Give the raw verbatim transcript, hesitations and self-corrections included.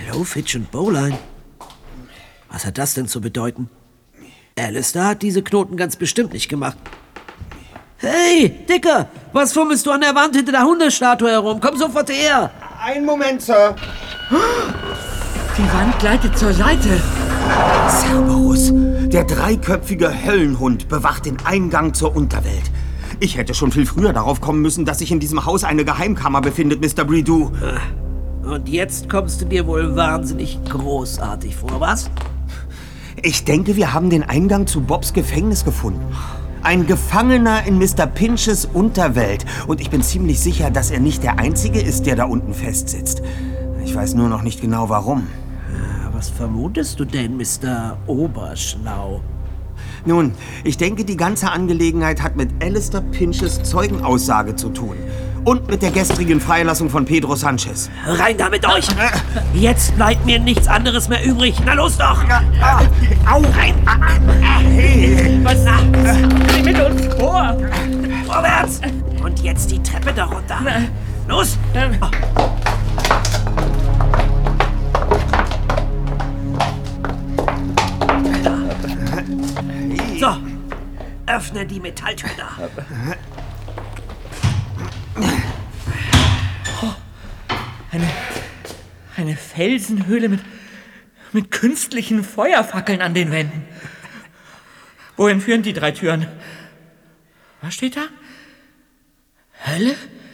Blowfish und Bowline? Was hat das denn zu bedeuten? Alistair hat diese Knoten ganz bestimmt nicht gemacht. Hey, Dicker, was fummelst du an der Wand hinter der Hundestatue herum? Komm sofort her! Einen Moment, Sir. Die Wand gleitet zur Seite. Cerberus, der dreiköpfige Höllenhund, bewacht den Eingang zur Unterwelt. Ich hätte schon viel früher darauf kommen müssen, dass sich in diesem Haus eine Geheimkammer befindet, Mister Bridoux. Und jetzt kommst du dir wohl wahnsinnig großartig vor, was? Ich denke, wir haben den Eingang zu Bobs Gefängnis gefunden. Ein Gefangener in Mister Pinches Unterwelt. Und ich bin ziemlich sicher, dass er nicht der Einzige ist, der da unten festsitzt. Ich weiß nur noch nicht genau, warum. Was vermutest du denn, Mister Oberschlau? Nun, ich denke, die ganze Angelegenheit hat mit Alistair Pinches Zeugenaussage zu tun. Und mit der gestrigen Freilassung von Pedro Sanchez. Rein da mit euch! Jetzt bleibt mir nichts anderes mehr übrig. Na los doch! Ah, au! Rein! Hey. Was? Sieh mit uns vor! Vorwärts! Und jetzt die Treppe darunter. Los! So, öffne die Metalltür da. Oh, eine, eine Felsenhöhle mit, mit künstlichen Feuerfackeln an den Wänden. Wohin führen die drei Türen? Was steht da? Hölle?